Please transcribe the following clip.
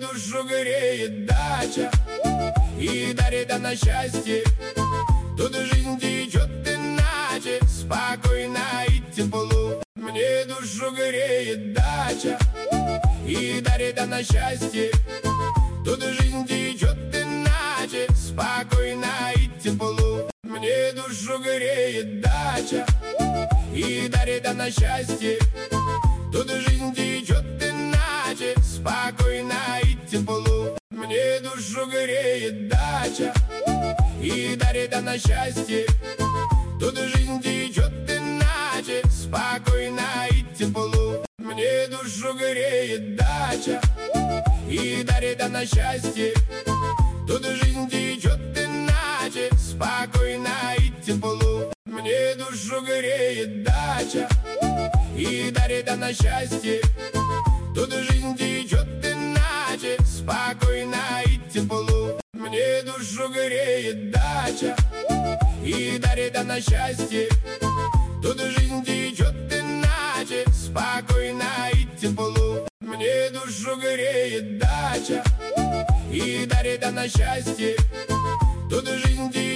душу греет дача и дарит она счастье. Тут жизнь течет иначе, спокойно и тепло. Мне душу греет дача и дарит она счастье. Тут жизнь течет иначе, спокойно и тепло. Мне душу греет дача и дарит она счастье. Тут жизнь течет иначе, спокойно и тепло. Мне душу греет дача и дарит она счастье. Тут жизнь течет иначе, спокойно и тепло. Мне душу греет дача и дарит она счастье. Тут жизнь течет иначе, спокойно и тепло. Мне душу греет дача и дарит она счастье. Тут жизнь течет иначе, спокойно и тепло. Мне душу греет дача и дарит она счастье. Тут жизнь течет иначе, спокойно и тепло. Мне душу греет дача и дарит она счастье. Тут жизнь течет иначе, спокойно и тепло. Мне душу греет дача и дарит она счастье. Тут жизнь течет иначе, спокойно и тепло. Мне душу греет дача и дарит она счастье. Тут жизнь течет иначе, спокойно и тепло. Мне душу греет дача и дарит она счастье. Тут жизнь течет